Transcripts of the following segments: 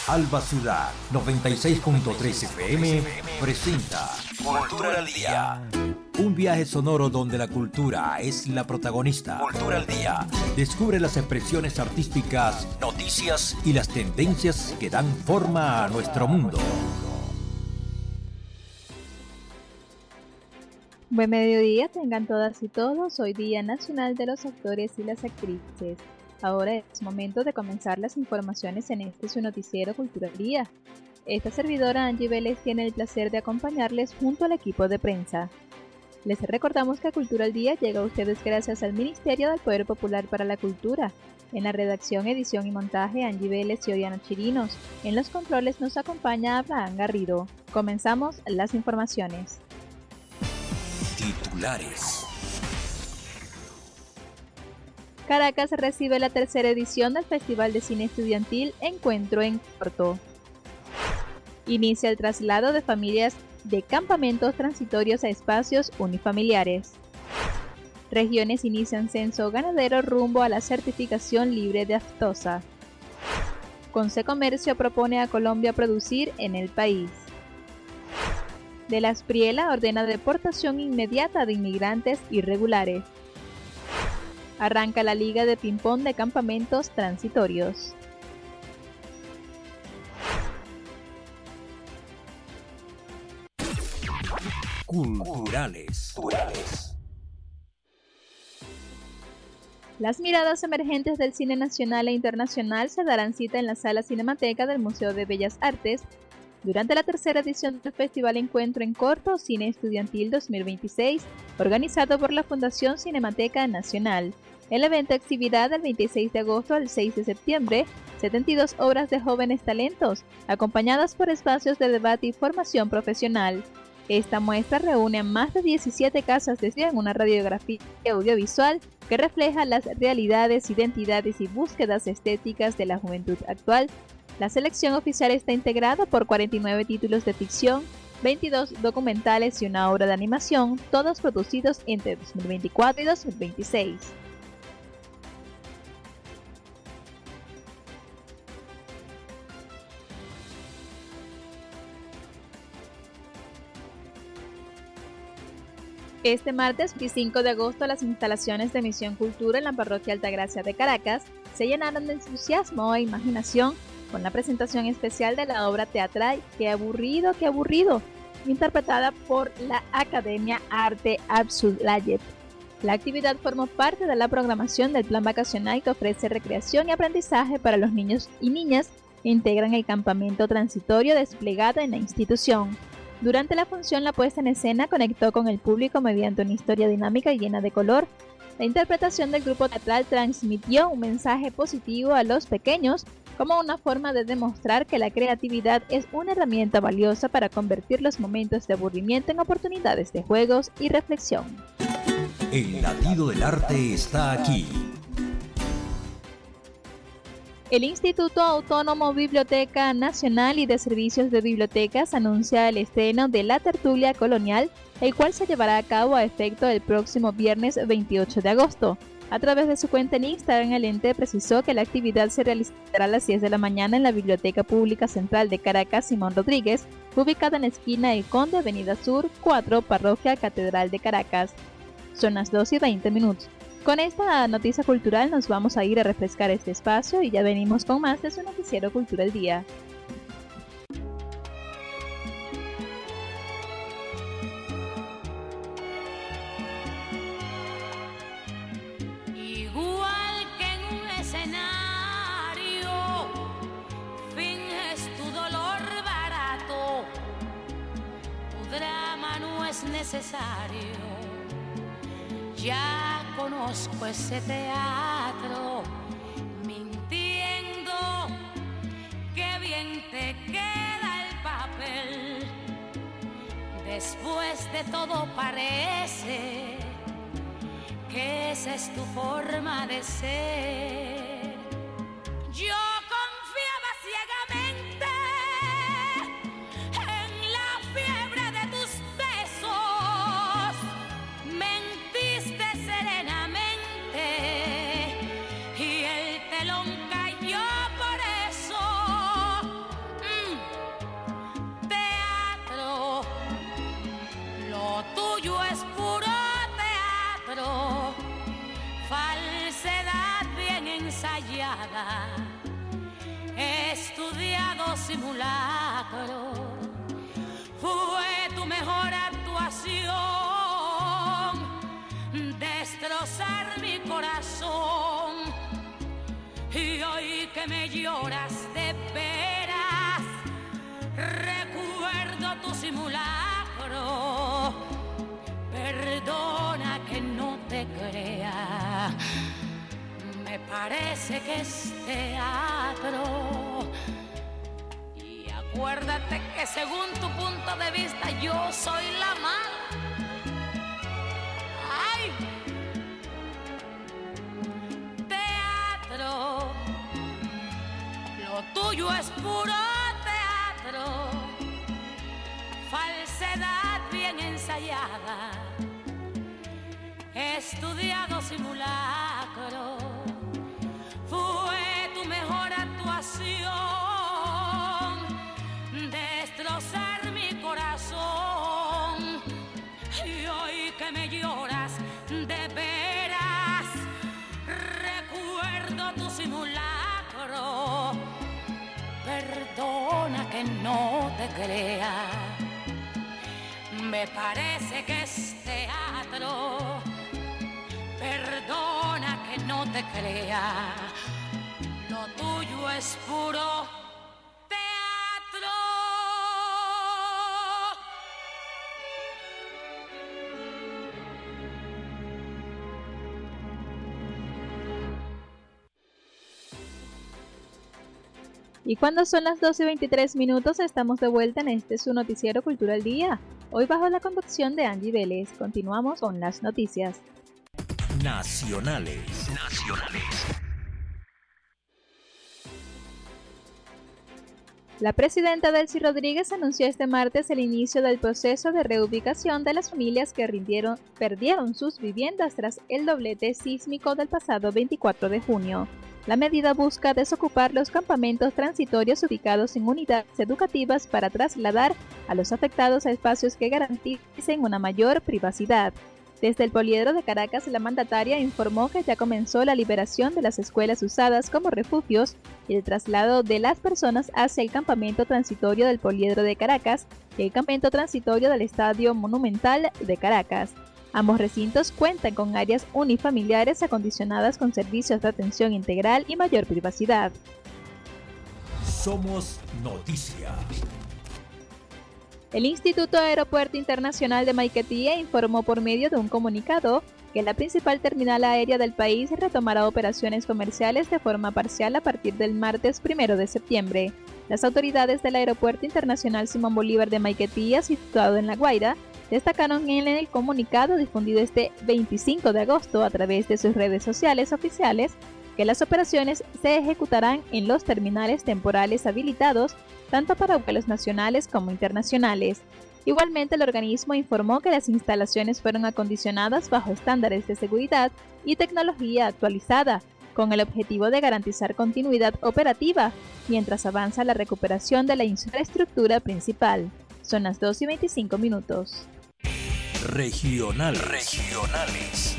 Alba Ciudad 96.3 FM presenta Cultura al Día. Un viaje sonoro donde la cultura es la protagonista. Cultura al Día. Descubre las expresiones artísticas, noticias y las tendencias que dan forma a nuestro mundo. Buen mediodía, tengan todas y todos. Hoy Día Nacional de los Actores y las Actrices. Ahora es momento de comenzar las informaciones en este su noticiero Cultura al Día. Esta servidora Angie Vélez tiene el placer de acompañarles junto al equipo de prensa. Les recordamos que Cultura al Día llega a ustedes gracias al Ministerio del Poder Popular para la Cultura. En la redacción, edición y montaje, Angie Vélez y Oriana Chirinos. En los controles nos acompaña Abraham Garrido. Comenzamos las informaciones. Titulares. Caracas recibe la tercera edición del Festival de Cine Estudiantil Encuentro en Corto. Inicia el traslado de familias de campamentos transitorios a espacios unifamiliares. Regiones inician censo ganadero rumbo a la certificación libre de aftosa. Concecomercio propone a Colombia producir en el país. De la Espriela ordena deportación inmediata de inmigrantes irregulares. Arranca la Liga de Ping-Pong de Campamentos Transitorios. Culturales. Las miradas emergentes del cine nacional e internacional se darán cita en la Sala Cinemateca del Museo de Bellas Artes durante la tercera edición del Festival Encuentro en Corto Cine Estudiantil 2026, organizado por la Fundación Cinemateca Nacional. El evento exhibirá del 26 de agosto al 6 de septiembre 72 obras de jóvenes talentos, acompañadas por espacios de debate y formación profesional. Esta muestra reúne a más de 17 casas de estudio en una radiografía audiovisual que refleja las realidades, identidades y búsquedas estéticas de la juventud actual. La selección oficial está integrada por 49 títulos de ficción, 22 documentales y una obra de animación, todos producidos entre 2024 y 2026. Este martes 25 de agosto, las instalaciones de Misión Cultura en la Parroquia Altagracia de Caracas se llenaron de entusiasmo e imaginación con la presentación especial de la obra teatral ¡Qué aburrido, qué aburrido!, interpretada por la Academia Arte Absulayev. La actividad formó parte de la programación del plan vacacional que ofrece recreación y aprendizaje para los niños y niñas que integran el campamento transitorio desplegado en la institución. Durante la función, la puesta en escena conectó con el público mediante una historia dinámica y llena de color. La interpretación del grupo teatral transmitió un mensaje positivo a los pequeños como una forma de demostrar que la creatividad es una herramienta valiosa para convertir los momentos de aburrimiento en oportunidades de juegos y reflexión. El latido del arte está aquí. El Instituto Autónomo Biblioteca Nacional y de Servicios de Bibliotecas anuncia el estreno de La Tertulia Colonial, el cual se llevará a cabo a efecto el próximo viernes 28 de agosto. A través de su cuenta en Instagram, el ente precisó que la actividad se realizará a las 10 de la mañana en la Biblioteca Pública Central de Caracas Simón Rodríguez, ubicada en la esquina El Conde, Avenida Sur 4, Parroquia Catedral de Caracas. Son las 2:20. Con esta noticia cultural nos vamos a ir a refrescar este espacio y ya venimos con más de su noticiero Cultura al Día. Igual que en un escenario, finges tu dolor barato, tu drama no es necesario. Ya conozco ese teatro, mintiendo, qué bien te queda el papel. Después de todo parece que esa es tu forma de ser. Yo confiaba ciegamente en la fiebre de tus besos, mentiste serenamente y el telón cayó por eso. simulacro. Fue tu mejor actuación, destrozar mi corazón. Y hoy que me lloras de veras, recuerdo tu simulacro. Perdona que no te crea, me parece que es teatro. Y acuérdate que según tu punto de vista yo soy la mala. ¡Ay! Teatro, lo tuyo es puro teatro, falsedad bien ensayada, estudiado simulacro. Fue tu mejor actuación, destrozar mi corazón. Y hoy que me lloras de veras, recuerdo tu simulacro. Perdona que no te crea, me parece que es teatro. Perdona que no te crea, lo tuyo es puro teatro. Y cuando son las 12:23, estamos de vuelta en su noticiero Cultura al Día. Hoy bajo la conducción de Angie Vélez. Continuamos con las noticias nacionales. La presidenta Delcy Rodríguez anunció este martes el inicio del proceso de reubicación de las familias que perdieron sus viviendas tras el doblete sísmico del pasado 24 de junio. La medida busca desocupar los campamentos transitorios ubicados en unidades educativas para trasladar a los afectados a espacios que garanticen una mayor privacidad. Desde el Poliedro de Caracas, la mandataria informó que ya comenzó la liberación de las escuelas usadas como refugios y el traslado de las personas hacia el campamento transitorio del Poliedro de Caracas y el campamento transitorio del Estadio Monumental de Caracas. Ambos recintos cuentan con áreas unifamiliares acondicionadas con servicios de atención integral y mayor privacidad. Somos Noticia. El Instituto Aeropuerto Internacional de Maiquetía informó por medio de un comunicado que la principal terminal aérea del país retomará operaciones comerciales de forma parcial a partir del martes 1 de septiembre. Las autoridades del Aeropuerto Internacional Simón Bolívar de Maiquetía, situado en La Guaira, destacaron en el comunicado difundido este 25 de agosto a través de sus redes sociales oficiales que las operaciones se ejecutarán en los terminales temporales habilitados tanto para vuelos nacionales como internacionales. Igualmente, el organismo informó que las instalaciones fueron acondicionadas bajo estándares de seguridad y tecnología actualizada, con el objetivo de garantizar continuidad operativa mientras avanza la recuperación de la infraestructura principal. Son las 2:25. Regionales.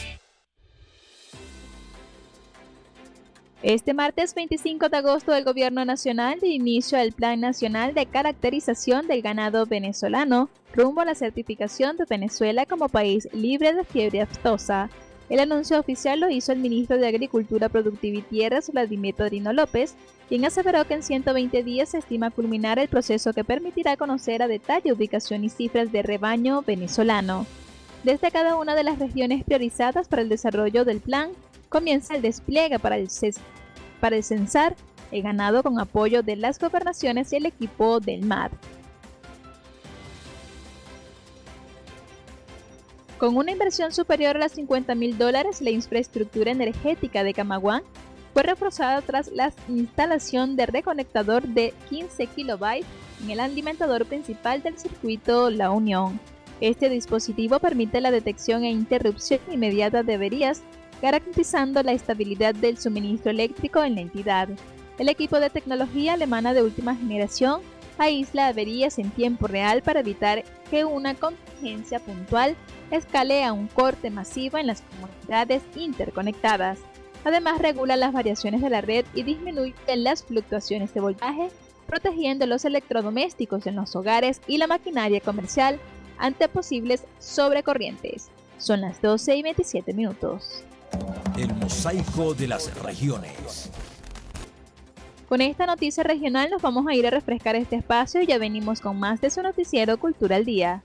Este martes 25 de agosto el Gobierno Nacional dio inicio al Plan Nacional de Caracterización del Ganado Venezolano rumbo a la certificación de Venezuela como país libre de fiebre aftosa. El anuncio oficial lo hizo el ministro de Agricultura, Productividad y Tierras, Vladimir Padrino López, quien aseveró que en 120 días se estima culminar el proceso que permitirá conocer a detalle ubicación y cifras de rebaño venezolano. Desde cada una de las regiones priorizadas para el desarrollo del plan, comienza el despliegue para el censar el ganado con apoyo de las gobernaciones y el equipo del MAD. Con una inversión superior a los $50.000, la infraestructura energética de Camaguán fue reforzada tras la instalación de reconectador de 15 kV en el alimentador principal del circuito La Unión. Este dispositivo permite la detección e interrupción inmediata de averías, garantizando la estabilidad del suministro eléctrico en la entidad. El equipo de tecnología alemana de última generación aísla averías en tiempo real para evitar que una contingencia puntual escale a un corte masivo en las comunidades interconectadas. Además, regula las variaciones de la red y disminuye las fluctuaciones de voltaje protegiendo los electrodomésticos en los hogares y la maquinaria comercial ante posibles sobrecorrientes. Son las 12:27. El mosaico de las regiones. Con esta noticia regional nos vamos a ir a refrescar este espacio y ya venimos con más de su noticiero Cultura al Día.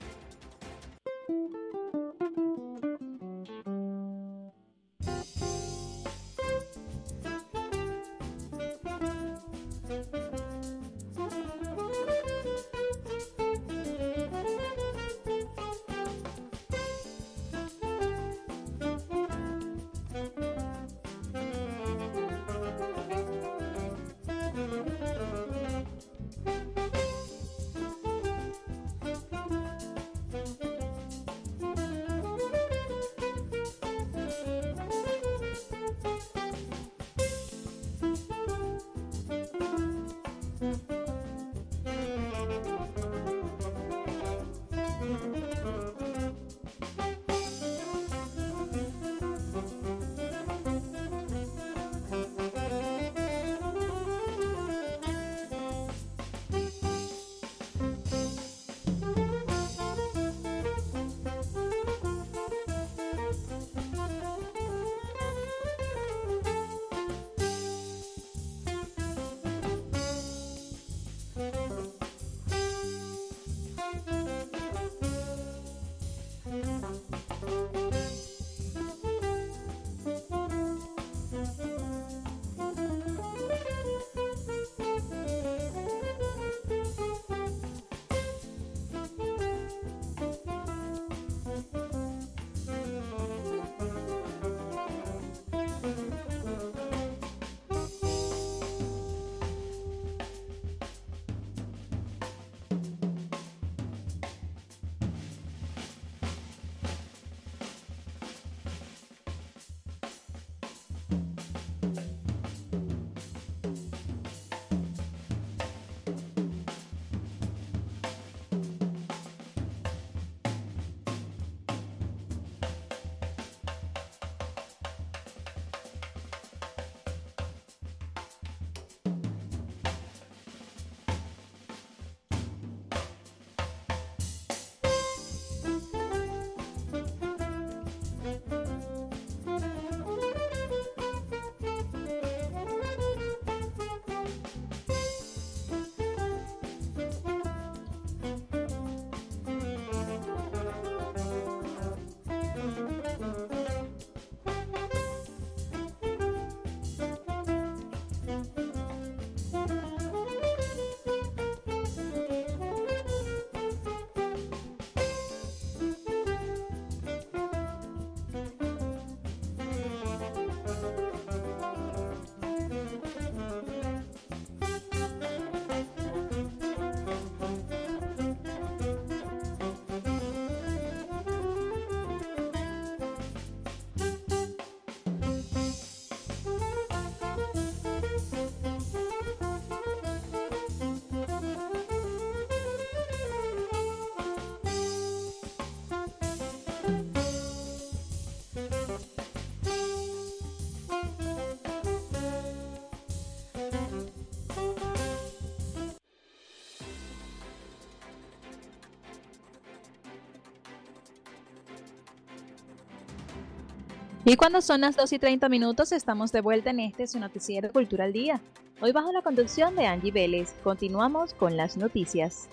Y cuando son las 2:30, estamos de vuelta en su noticiero Cultura al Día. Hoy bajo la conducción de Angie Vélez. Continuamos con las noticias.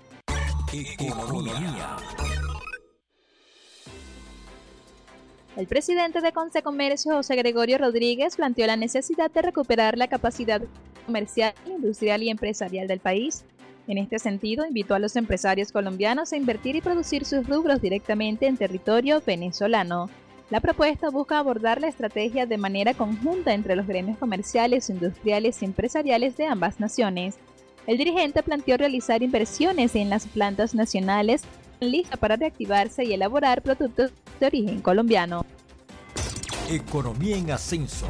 Economía. El presidente de Concecomercio, José Gregorio Rodríguez, planteó la necesidad de recuperar la capacidad comercial, industrial y empresarial del país. En este sentido, invitó a los empresarios colombianos a invertir y producir sus rubros directamente en territorio venezolano. La propuesta busca abordar la estrategia de manera conjunta entre los gremios comerciales, industriales y empresariales de ambas naciones. El dirigente planteó realizar inversiones en las plantas nacionales listas para reactivarse y elaborar productos de origen colombiano. Economía en ascenso.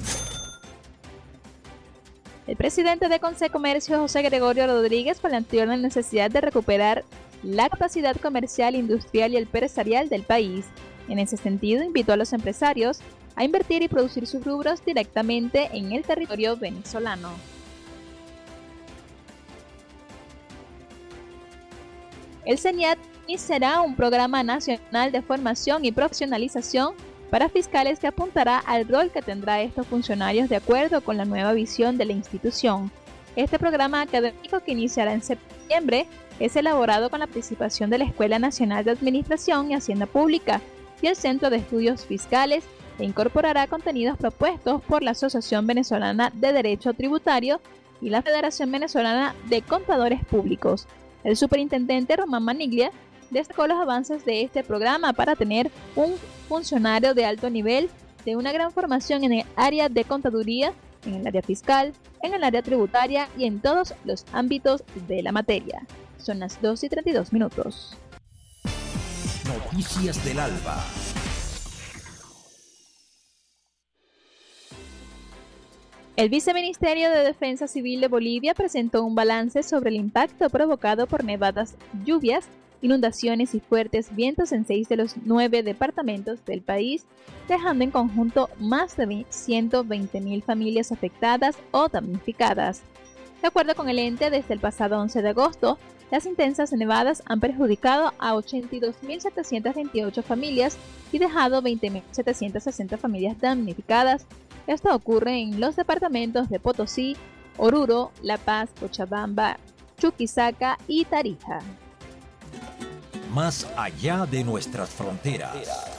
El presidente de Concecomercio, José Gregorio Rodríguez, planteó la necesidad de recuperar la capacidad comercial, industrial y empresarial del país. En ese sentido, invitó a los empresarios a invertir y producir sus rubros directamente en el territorio venezolano. El CENIAT iniciará un programa nacional de formación y profesionalización para fiscales que apuntará al rol que tendrá estos funcionarios de acuerdo con la nueva visión de la institución. Este programa académico, que iniciará en septiembre, es elaborado con la participación de la Escuela Nacional de Administración y Hacienda Pública y el Centro de Estudios Fiscales, e incorporará contenidos propuestos por la Asociación Venezolana de Derecho Tributario y la Federación Venezolana de Contadores Públicos. El superintendente Román Maniglia destacó los avances de este programa para tener un funcionario de alto nivel, de una gran formación en el área de contaduría, en el área fiscal, en el área tributaria y en todos los ámbitos de la materia. Son las 2:32. Noticias del Alba. El Viceministerio de Defensa Civil de Bolivia presentó un balance sobre el impacto provocado por nevadas, lluvias, inundaciones y fuertes vientos en 6 de los 9 departamentos del país, dejando en conjunto más de 120.000 familias afectadas o damnificadas. De acuerdo con el ente, desde el pasado 11 de agosto, las intensas nevadas han perjudicado a 82.728 familias y dejado 20.760 familias damnificadas. Esto ocurre en los departamentos de Potosí, Oruro, La Paz, Cochabamba, Chuquisaca y Tarija. Más allá de nuestras fronteras.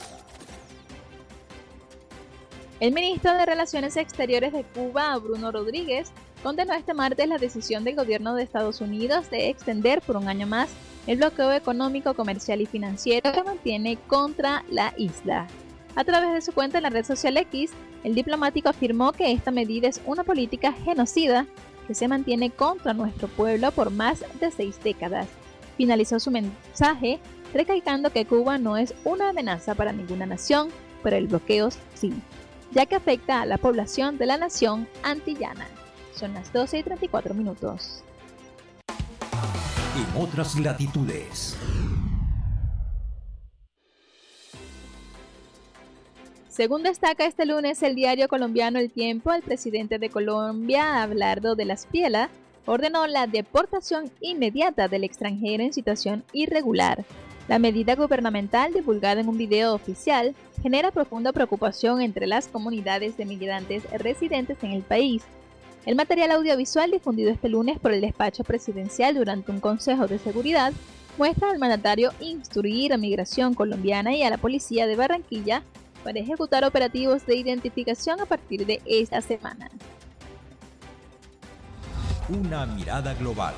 El ministro de Relaciones Exteriores de Cuba, Bruno Rodríguez, condenó este martes la decisión del gobierno de Estados Unidos de extender por un año más el bloqueo económico, comercial y financiero que mantiene contra la isla. A través de su cuenta en la red social X, el diplomático afirmó que esta medida es una política genocida que se mantiene contra nuestro pueblo por más de 6 décadas. Finalizó su mensaje recalcando que Cuba no es una amenaza para ninguna nación, pero el bloqueo sí, ya que afecta a la población de la nación antillana. Son las 12:34. En otras latitudes. Según destaca este lunes el diario colombiano El Tiempo, el presidente de Colombia, Abelardo de la Espriella, ordenó la deportación inmediata del extranjero en situación irregular. La medida gubernamental, divulgada en un video oficial, genera profunda preocupación entre las comunidades de migrantes residentes en el país. El material audiovisual difundido este lunes por el despacho presidencial durante un consejo de seguridad muestra al mandatario instruir a Migración colombiana y a la policía de Barranquilla para ejecutar operativos de identificación a partir de esta semana. Una mirada global.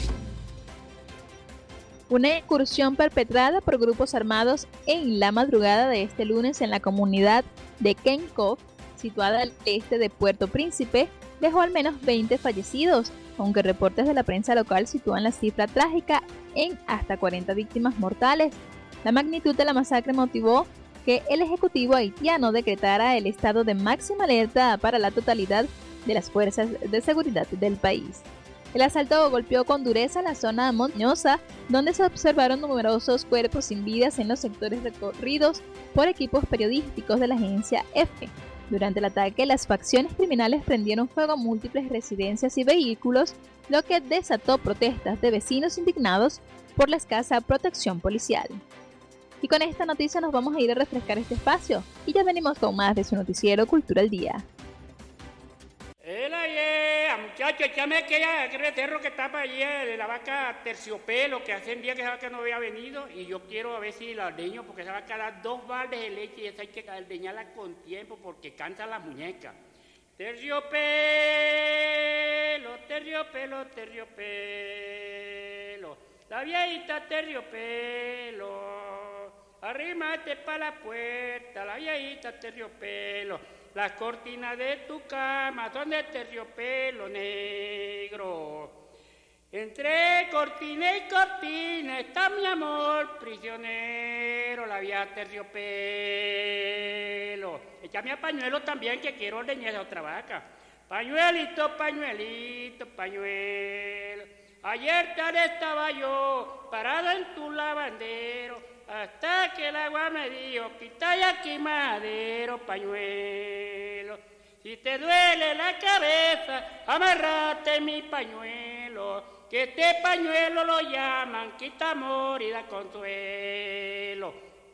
Una incursión perpetrada por grupos armados en la madrugada de este lunes en la comunidad de Kenkov, situada al este de Puerto Príncipe, dejó al menos 20 fallecidos, aunque reportes de la prensa local sitúan la cifra trágica en hasta 40 víctimas mortales. La magnitud de la masacre motivó que el Ejecutivo haitiano decretara el estado de máxima alerta para la totalidad de las fuerzas de seguridad del país. El asalto golpeó con dureza la zona montañosa, donde se observaron numerosos cuerpos sin vidas en los sectores recorridos por equipos periodísticos de la agencia EFE. Durante el ataque, las facciones criminales prendieron fuego a múltiples residencias y vehículos, lo que desató protestas de vecinos indignados por la escasa protección policial. Y con esta noticia nos vamos a ir a refrescar este espacio, y ya venimos con más de su noticiero Cultura al Día. Muchachos, échame aquel becerro que está para allá de la vaca Terciopelo, que hace un día que esa vaca no había venido, y yo quiero a ver si la ordeño, porque esa vaca da 2 baldes de leche y esa hay que ordeñarla con tiempo porque cansan las muñecas. Terciopelo, terciopelo, terciopelo, la viejita terciopelo, arrímate pa' la puerta, la viejita terciopelo. Las cortinas de tu cama son de terciopelo negro. Entre cortina y cortina está mi amor prisionero, la vieja terciopelo. Échame a pañuelo también, que quiero ordeñar a otra vaca. Pañuelito, pañuelito, pañuelo. Ayer tarde estaba yo parado en tu lavandero, hasta que el agua me dijo, quita ya aquí madero, pañuelo. Si te duele la cabeza, amárrate mi pañuelo, que este pañuelo lo llaman quita amor y da consuelo.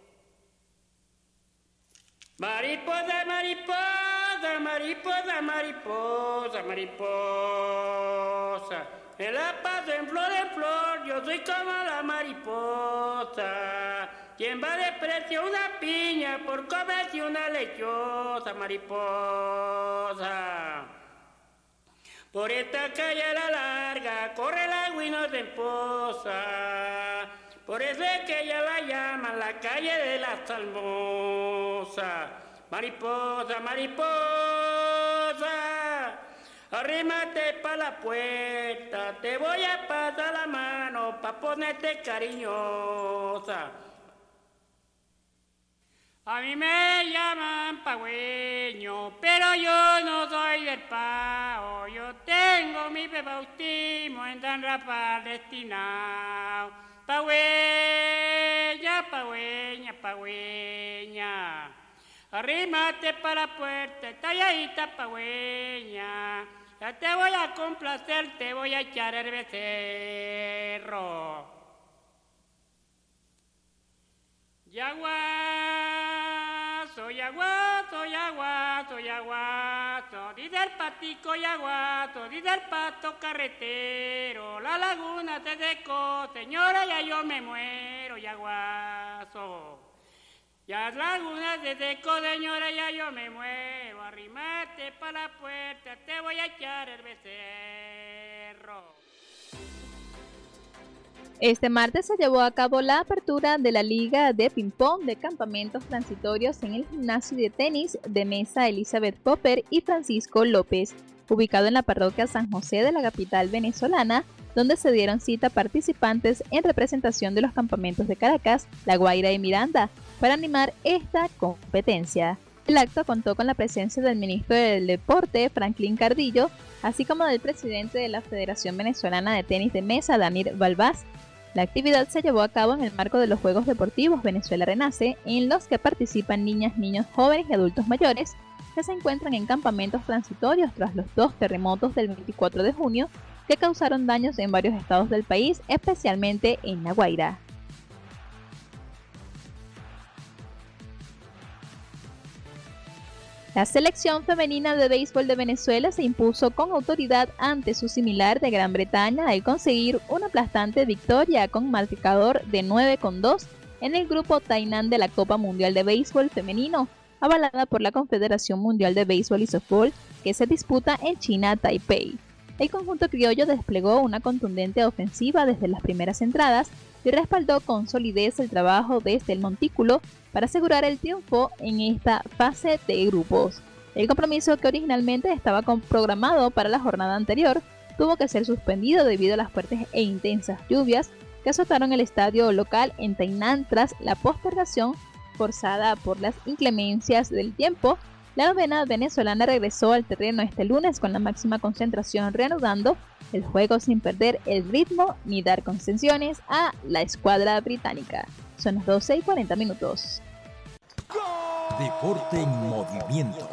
Mariposa, mariposa, mariposa, mariposa, mariposa. Me la paso en flor, yo soy como la mariposa. ¿Quién va a despreciar una piña por comerse una lechosa, mariposa? Por esta calle a la larga corre el agua y no se empoza. Por eso es que ella la llaman la calle de la salmosa. Mariposa, mariposa, arrímate pa' la puerta, te voy a pasar la mano pa' ponerte cariñosa. A mí me llaman pagüeño, pero yo no soy del Pao. Yo tengo mi bautismo en San Rafael destinado. Pagüeña, pagüeña, pagüeña, arrímate para la puerta, talladita pagüeña. Ya te voy a complacer, te voy a echar el becerro. Yaguazo, yaguazo, yaguazo, yaguazo, dice el patico yaguazo, dice el pato carretero, la laguna se secó, señora, ya yo me muero, yaguazo. Ya las lagunas se secó, señora, ya yo me muero, arrímate pa' la puerta, te voy a echar el becerro. Este martes se llevó a cabo la apertura de la Liga de Ping-Pong de campamentos transitorios en el gimnasio de tenis de mesa Elizabeth Popper y Francisco López, ubicado en la parroquia San José de la capital venezolana, donde se dieron cita participantes en representación de los campamentos de Caracas, La Guaira y Miranda, para animar esta competencia. El acto contó con la presencia del ministro del Deporte, Franklin Cardillo, así como del presidente de la Federación Venezolana de Tenis de Mesa, Danir Balbás. La actividad se llevó a cabo en el marco de los Juegos Deportivos Venezuela Renace, en los que participan niñas, niños, jóvenes y adultos mayores, que se encuentran en campamentos transitorios tras los 2 terremotos del 24 de junio, que causaron daños en varios estados del país, especialmente en La Guaira. La selección femenina de béisbol de Venezuela se impuso con autoridad ante su similar de Gran Bretaña al conseguir una aplastante victoria con marcador de 9-2 en el grupo Tainan de la Copa Mundial de Béisbol Femenino, avalada por la Confederación Mundial de Béisbol y Softball, que se disputa en China, Taipei. El conjunto criollo desplegó una contundente ofensiva desde las primeras entradas y respaldó con solidez el trabajo desde el montículo para asegurar el triunfo en esta fase de grupos. El compromiso, que originalmente estaba programado para la jornada anterior, tuvo que ser suspendido debido a las fuertes e intensas lluvias que azotaron el estadio local en Tainan tras la postergación forzada por las inclemencias del tiempo. La novena venezolana regresó al terreno este lunes con la máxima concentración, reanudando el juego sin perder el ritmo ni dar concesiones a la escuadra británica. Son las 12:40. Deporte en movimiento.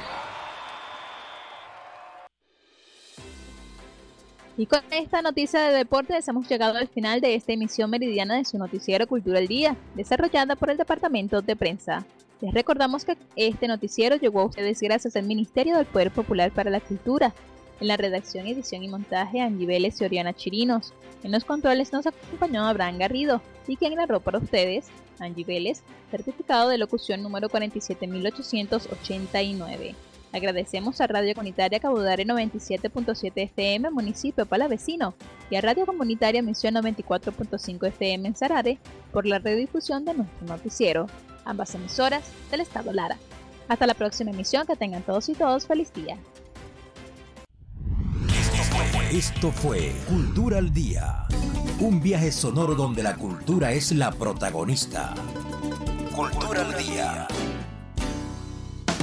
Y con esta noticia de deportes hemos llegado al final de esta emisión meridiana de su noticiero Cultura al Día, desarrollada por el Departamento de Prensa. Les recordamos que este noticiero llegó a ustedes gracias al Ministerio del Poder Popular para la Cultura. En la redacción, edición y montaje, Angie Vélez y Oriana Chirinos. En los controles nos acompañó Abraham Garrido, y quien narró para ustedes, Angie Vélez, certificado de locución número 47889. Agradecemos a Radio Comunitaria Cabudare 97.7 FM, municipio Palavecino, y a Radio Comunitaria Misión 94.5 FM en Sarare por la redifusión de nuestro noticiero, ambas emisoras del Estado Lara. Hasta la próxima emisión, que tengan todos y todos feliz día. Esto fue Cultura al Día, un viaje sonoro donde la cultura es la protagonista. Cultura al Día.